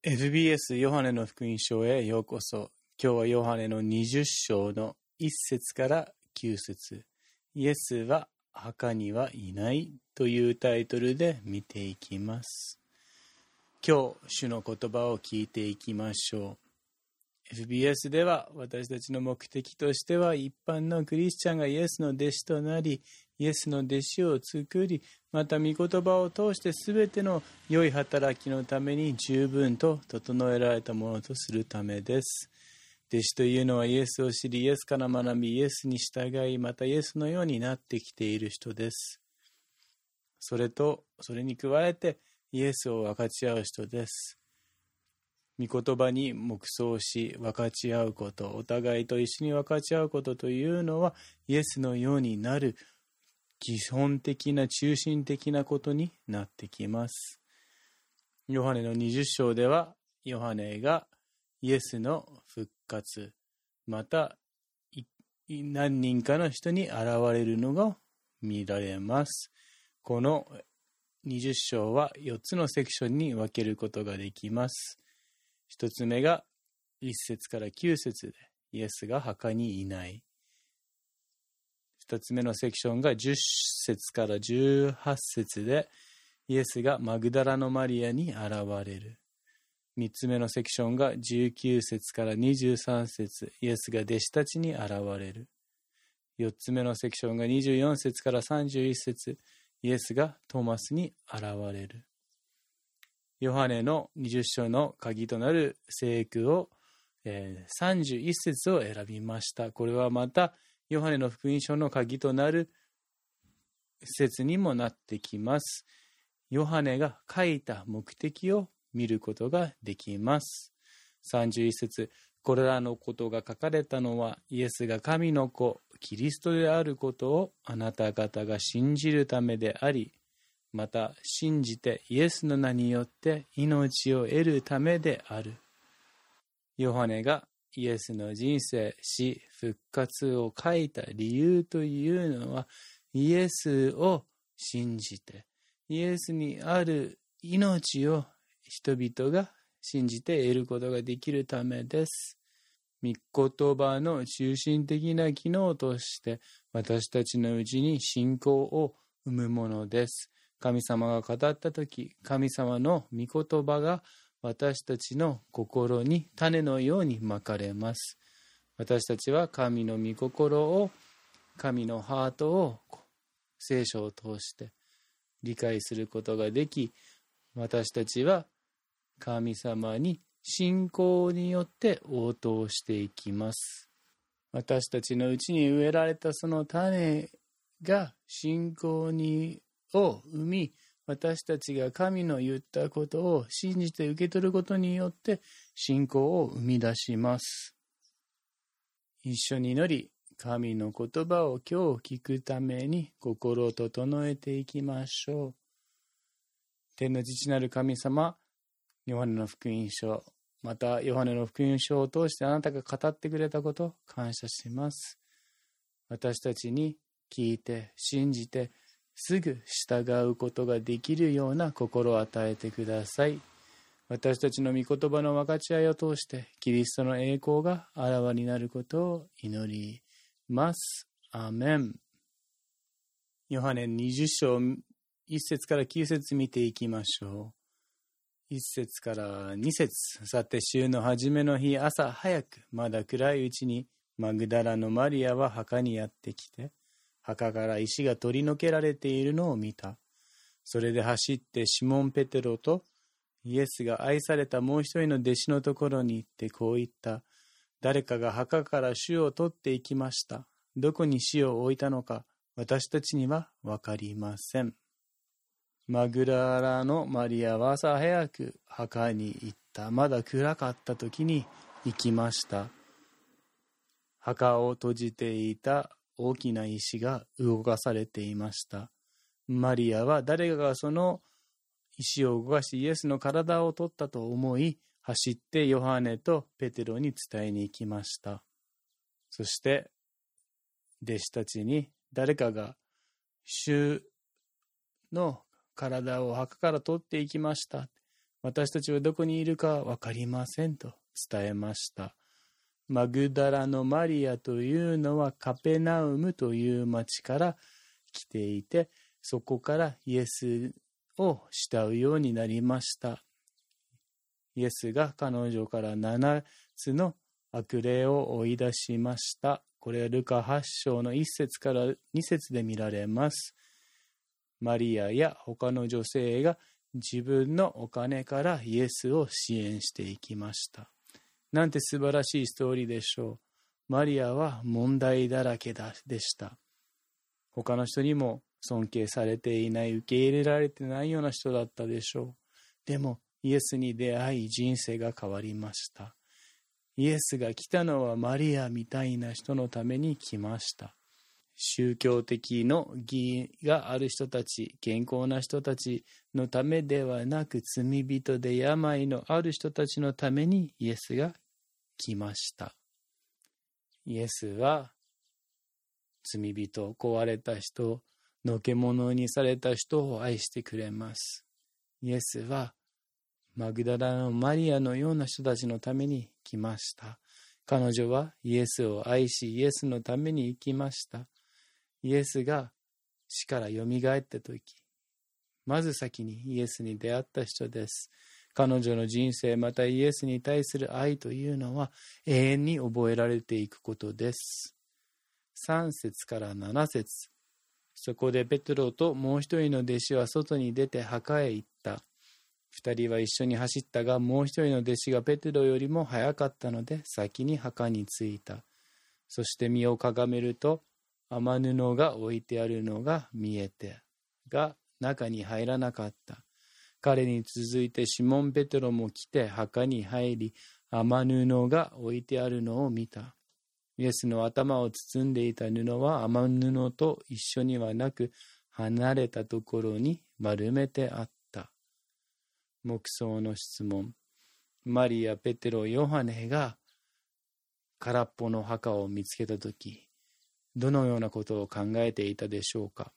FBS ヨハネの福音書へようこそ。今日はヨハネの20章の1節から9節。イエスは墓にはいないというタイトルで見ていきます。今日、主の言葉を聞いていきましょう。FBS では私たちの目的としては一般のクリスチャンがイエスの弟子となり、イエスの弟子を作り、また御言葉を通してすべての良い働きのために十分と整えられたものとするためです。弟子というのはイエスを知り、イエスから学び、イエスに従い、またイエスのようになってきている人です。それに加えてイエスを分かち合う人です。御言葉に黙想し分かち合うこと、お互いと一緒に分かち合うことというのはイエスのようになる基本的な中心的なことになってきます。ヨハネの20章ではヨハネがイエスの復活、また何人かの人に現れるのが見られます。この20章は4つのセクションに分けることができます。一つ目が1節から9節でイエスが墓にいない。二つ目のセクションが10節から18節でイエスがマグダラのマリアに現れる。三つ目のセクションが19節から23節、イエスが弟子たちに現れる。四つ目のセクションが24節から31節、イエスがトーマスに現れる。ヨハネの20章の鍵となる聖句を、31節を選びました。これはまたヨハネの福音書の鍵となる説にもなってきます。ヨハネが書いた目的を見ることができます。31節、これらのことが書かれたのはイエスが神の子、キリストであることをあなた方が信じるためであり、また信じてイエスの名によって命を得るためである。ヨハネがイエスの人生、死、復活を書いた理由というのは、イエスを信じて、イエスにある命を人々が信じて得ることができるためです。御言葉の中心的な機能として私たちのうちに信仰を生むものです。神様が語ったとき、神様の御言葉が私たちの心に種のようにまかれます。私たちは神の御心を、神のハートを聖書を通して理解することができ、私たちは神様に信仰によって応答していきます。私たちのうちに植えられたその種が信仰を生み、私たちが神の言ったことを信じて受け取ることによって信仰を生み出します。一緒に祈り、神の言葉を今日聞くために心を整えていきましょう。天の父なる神様、ヨハネの福音書、またヨハネの福音書を通してあなたが語ってくれたことを感謝します。私たちに聞いて信じてすぐ従うことができるような心を与えてください。私たちの御言葉の分かち合いを通してキリストの栄光があらわになることを祈ります。アーメン。ヨハネ20章1節から9節見ていきましょう。1節から2節。さて週の初めの日、朝早くまだ暗いうちにマグダラのマリアは墓にやってきて、墓から石が取り除けられているのを見た。それで走ってシモン・ペテロとイエスが愛されたもう一人の弟子のところに行ってこう言った。誰かが墓から主を取っていきました。どこに死を置いたのか私たちにはわかりません。マグダラのマリアは朝早く墓に行った。まだ暗かった時に行きました。墓を閉じていた大きな石が動かされていました。マリアは誰かがその石を動かしイエスの体を取ったと思い、走ってヨハネとペテロに伝えに行きました。そして弟子たちに誰かが主の体を墓から取っていきました。 私たちはどこにいるかわかりませんと伝えました。マグダラのマリアというのはカペナウムという町から来ていて、そこからイエスを慕うようになりました。イエスが彼女から7つの悪霊を追い出しました。これはルカ8章の1節から2節で見られます。マリアや他の女性が自分のお金からイエスを支援していきました。なんて素晴らしいストーリーでしょう。マリアは問題だらけでした。他の人にも尊敬されていない、受け入れられてないような人だったでしょう。でもイエスに出会い人生が変わりました。イエスが来たのはマリアみたいな人のために来ました。宗教的の義がある人たち、健康な人たちのためではなく、罪人で病のある人たちのためにイエスが来ました。イエスは罪人、壊れた人、のけ者にされた人を愛してくれます。イエスはマグダラのマリアのような人たちのために来ました。彼女はイエスを愛し、イエスのために生きました。イエスが死からよみがえったとき、まず先にイエスに出会った人です。彼女の人生、またイエスに対する愛というのは永遠に覚えられていくことです。3節から7節。そこでペテロともう一人の弟子は外に出て墓へ行った。二人は一緒に走ったが、もう一人の弟子がペテロよりも早かったので先に墓に着いた。そして身をかがめると、雨布が置いてあるのが見えて、が中に入らなかった。彼に続いてシモン・ペテロも来て墓に入り、雨布が置いてあるのを見た。イエスの頭を包んでいた布は雨布と一緒にはなく、離れたところに丸めてあった。黙想の質問。マリア、ペテロ、ヨハネが空っぽの墓を見つけたとき、どのようなことを考えていたでしょうか。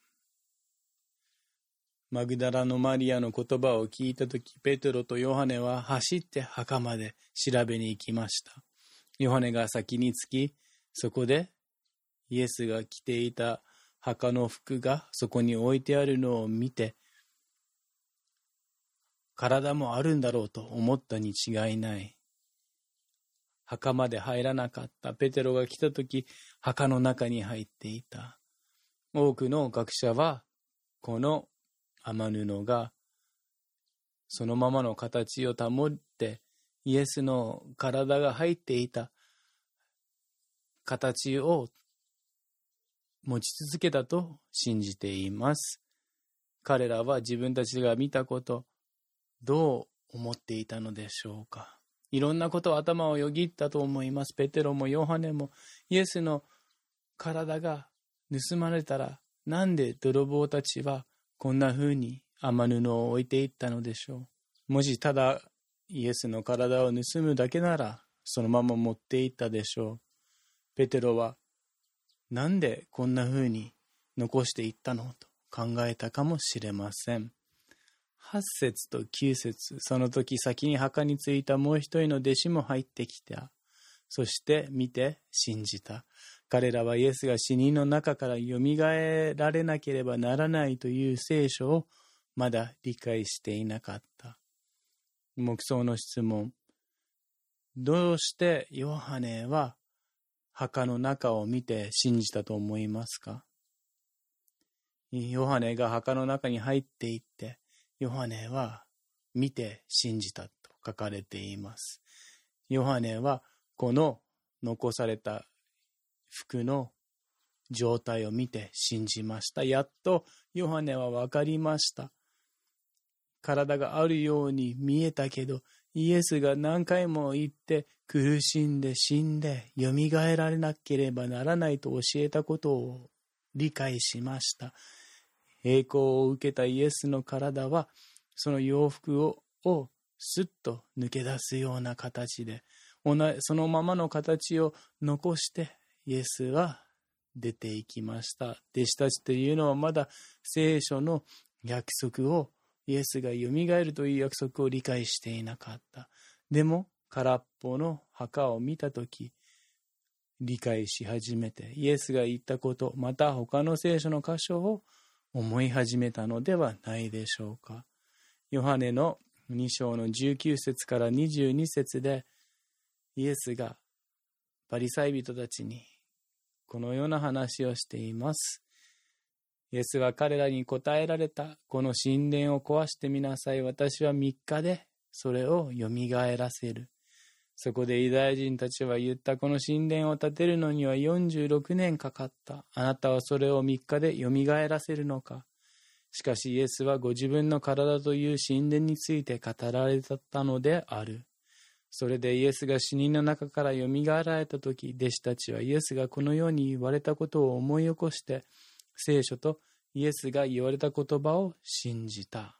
マグダラのマリアの言葉を聞いたとき、ペテロとヨハネは走って墓まで調べに行きました。ヨハネが先に着き、そこでイエスが着ていた墓の服がそこに置いてあるのを見て、体もあるんだろうと思ったに違いない。墓まで入らなかったペテロが来たとき、墓の中に入っていた。多くの学者は、この雨布がそのままの形を保って、イエスの体が入っていた形を持ち続けたと信じています。彼らは自分たちが見たこと、どう思っていたのでしょうか。いろんなことを頭をよぎったと思います。ペテロもヨハネも、イエスの体が盗まれたら、なんで泥棒たちはこんな風に雨布を置いていったのでしょう。もしただイエスの体を盗むだけなら、そのまま持っていったでしょう。ペテロは、なんでこんな風に残していったのと考えたかもしれません。8節と9節。その時先に墓に着いたもう一人の弟子も入ってきた。そして見て信じた。彼らはイエスが死人の中からよみがえられなければならないという聖書をまだ理解していなかった。黙想の質問。どうしてヨハネは墓の中を見て信じたと思いますか？ヨハネが墓の中に入っていって、ヨハネは見て信じたと書かれています。ヨハネはこの残された服の状態を見て信じました。やっとヨハネは分かりました。体があるように見えたけど、イエスが何回も言って苦しんで死んでよみがえられなければならないと教えたことを理解しました。栄光を受けたイエスの体はその洋服をスッと抜け出すような形で、そのままの形を残してイエスは出ていきました。弟子たちというのはまだ聖書の約束をイエスがよみがえるという約束を理解していなかった。でも空っぽの墓を見たとき、理解し始めて、イエスが言ったこと、また他の聖書の箇所を思い始めたのではないでしょうか。ヨハネの2章の19節から22節で、イエスがパリサイ人たちにこのような話をしています。イエスは彼らに答えられた。この神殿を壊してみなさい。私は3日でそれをよみがえらせる。そこでユダヤ人たちは言った。この神殿を建てるのには46年かかった。あなたはそれを3日でよみがえらせるのか。しかしイエスはご自分の体という神殿について語られたのである。それでイエスが死人の中からよみがえられたとき、弟子たちはイエスがこのように言われたことを思い起こして、聖書とイエスが言われた言葉を信じた。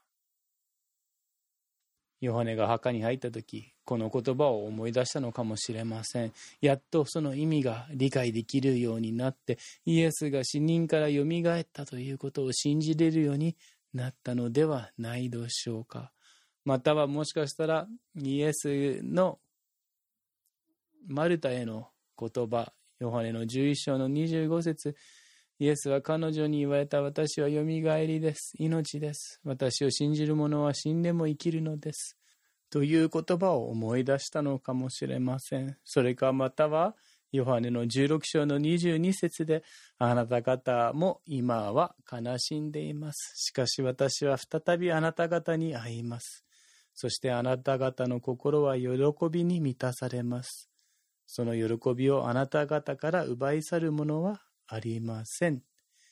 ヨハネが墓に入ったとき、この言葉を思い出したのかもしれません。やっとその意味が理解できるようになって、イエスが死人からよみがえったということを信じれるようになったのではないでしょうか。またはもしかしたらイエスのマルタへの言葉、ヨハネの11章の25節、イエスは彼女に言われた。私はよみがえりです。命です。私を信じる者は死んでも生きるのです。という言葉を思い出したのかもしれません。それかまたはヨハネの16章の22節で、あなた方も今は悲しんでいます。しかし私は再びあなた方に会います。そしてあなた方の心は喜びに満たされます。その喜びをあなた方から奪い去るものはありません。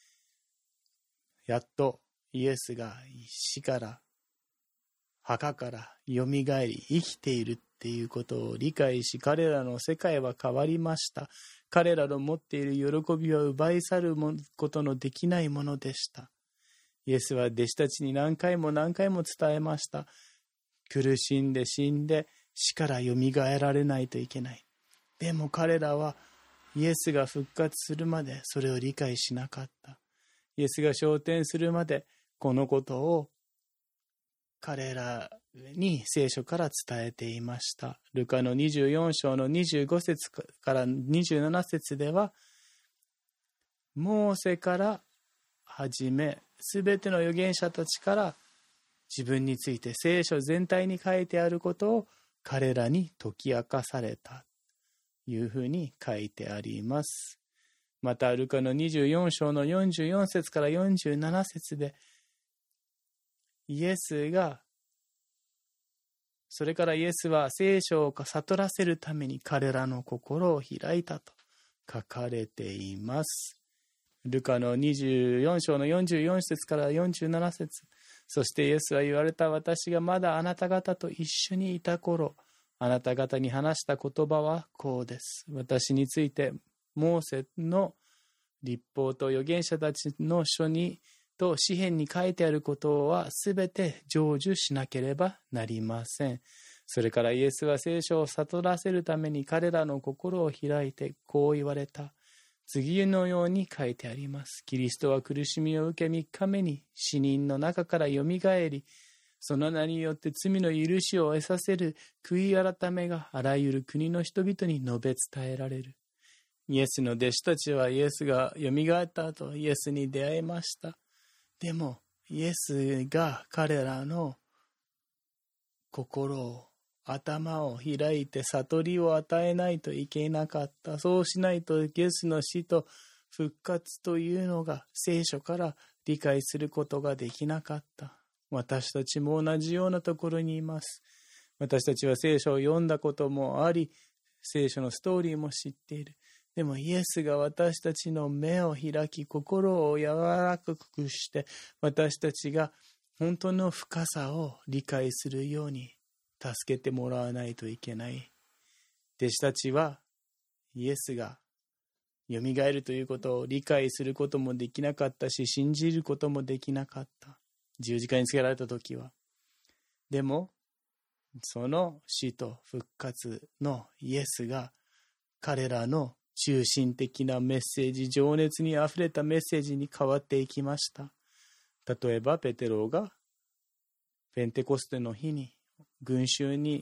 やっとイエスが死から墓からよみがえり生きているっていうことを理解し、彼らの世界は変わりました。彼らの持っている喜びは奪い去ることのできないものでした。イエスは弟子たちに何回も何回も伝えました。苦しんで死んで死からよみがえられないといけない。でも彼らはイエスが復活するまでそれを理解しなかった。イエスが昇天するまでこのことを彼らに聖書から伝えていました。ルカの24章の25節から27節では、モーセから始め、すべての預言者たちから自分について聖書全体に書いてあることを彼らに解き明かされたというふうに書いてあります。またルカの24章の44節から47節で、それからイエスは聖書を悟らせるために彼らの心を開いたと書かれています。ルカの24章の44節から47節、そしてイエスは言われた。私がまだあなた方と一緒にいた頃、あなた方に話した言葉はこうです。私についてモーセの律法と預言者たちの書にと詩篇に書いてあることはすべて成就しなければなりません。それからイエスは聖書を悟らせるために彼らの心を開いてこう言われた。次のように書いてあります。キリストは苦しみを受け3日目に死人の中からよみがえり、その名によって罪の許しを得させる悔い改めがあらゆる国の人々に述べ伝えられる。イエスの弟子たちはイエスがよみがえった後、イエスに出会いました。でもイエスが彼らの心を、頭を開いて悟りを与えないといけなかった。そうしないとイエスの死と復活というのが聖書から理解することができなかった。私たちも同じようなところにいます。私たちは聖書を読んだこともあり、聖書のストーリーも知っている。でもイエスが私たちの目を開き、心を柔らかくして、私たちが本当の深さを理解するように助けてもらわないといけない。弟子たちはイエスがよみがえるということを理解することもできなかったし、信じることもできなかった。十字架につけられた時は。でもその死と復活のイエスが彼らの中心的なメッセージ、情熱にあふれたメッセージに変わっていきました。例えばペテロがペンテコステの日に群衆に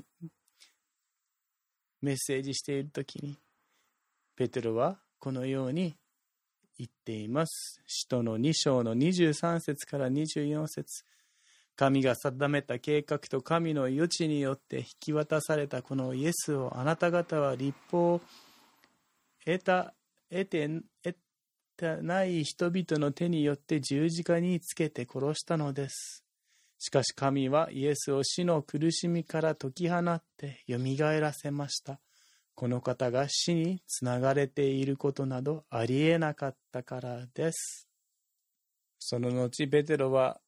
メッセージしているときに、ペテロはこのように言っています。使徒の2章の23節から24節。神が定めた計画と神の余地によって引き渡されたこのイエスをあなた方は立法を得てない人々の手によって十字架につけて殺したのです。しかし神はイエスを死の苦しみから解き放ってよみがえらせました。この方が死につながれていることなどありえなかったからです。その後ペテロは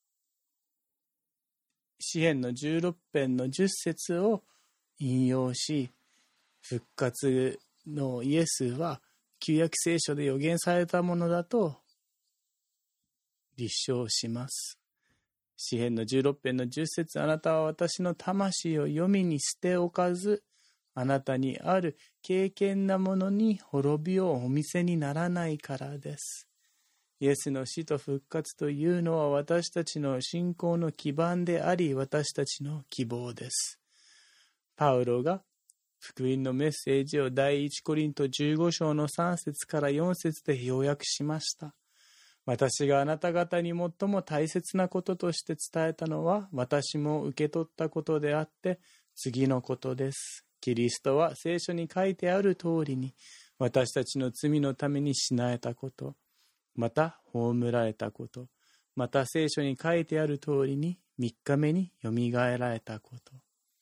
詩編の16編の10節を引用し、復活のイエスは旧約聖書で予言されたものだと立証します。詩編の16編の10節、あなたは私の魂を黄泉に捨ておかず、あなたにある敬虔なものに滅びをお見せにならないからです。イエスの死と復活というのは私たちの信仰の基盤であり、私たちの希望です。パウロが福音のメッセージを第一コリント15章の3節から4節で要約しました。私があなた方に最も大切なこととして伝えたのは、私も受け取ったことであって、次のことです。キリストは聖書に書いてある通りに、私たちの罪のために死なれたこと、また葬られたこと、また聖書に書いてある通りに3日目によみがえられたこと。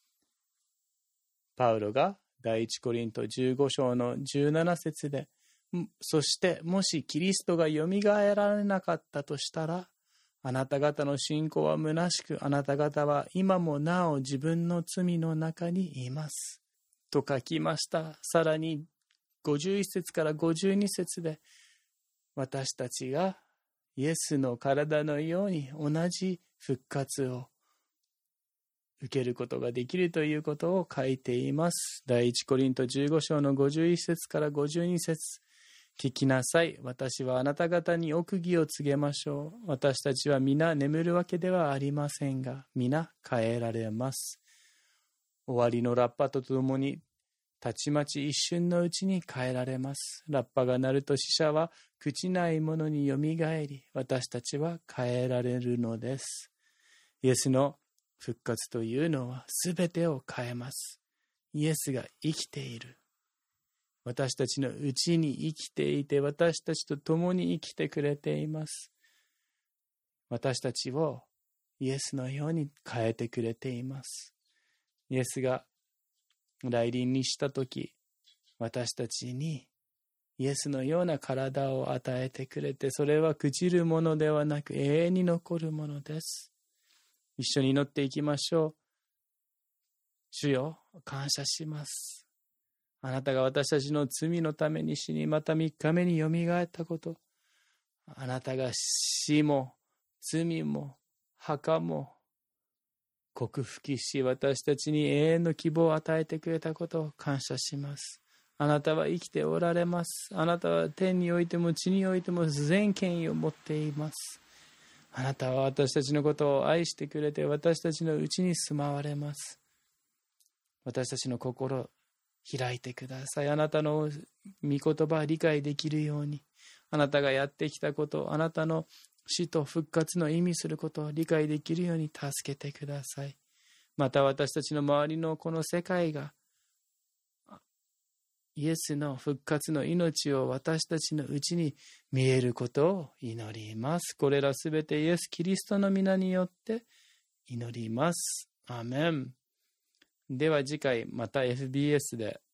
パウロが第一コリント15章の17節で、そしてもしキリストがよみがえられなかったとしたら、あなた方の信仰は虚しく、あなた方は今もなお自分の罪の中にいます。と書きました。さらに51節から52節で、私たちがイエスの体のように同じ復活を受けることができるということを書いています。第一コリント15章の51節から52節。聞きなさい。私はあなた方に奥義を告げましょう。私たちは皆眠るわけではありませんが、皆変えられます。終わりのラッパとともに、たちまち一瞬のうちに変えられます。ラッパが鳴ると死者は朽ちないものによみがえり、私たちは変えられるのです。イエスの復活というのはすべてを変えます。イエスが生きている。私たちのうちに生きていて、私たちと共に生きてくれています。私たちをイエスのように変えてくれています。イエスが来臨にしたとき、私たちにイエスのような体を与えてくれて、それは朽ちるものではなく永遠に残るものです。一緒に祈っていきましょう。主よ、感謝します。あなたが私たちの罪のために死に、また3日目によみがえったこと、あなたが死も罪も墓も克服し、私たちに永遠の希望を与えてくれたことを感謝します。あなたは生きておられます。あなたは天においても地においても全権威を持っています。あなたは私たちのことを愛してくれて、私たちのうちに住まわれます。私たちの心開いてください。あなたの御言葉を理解できるように、あなたがやってきたこと、あなたの死と復活の意味することを理解できるように助けてください。また私たちの周りのこの世界がイエスの復活の命を私たちのうちに見えることを祈ります。これらすべてイエス・キリストの皆によって祈ります。アーメン。では次回また FBS で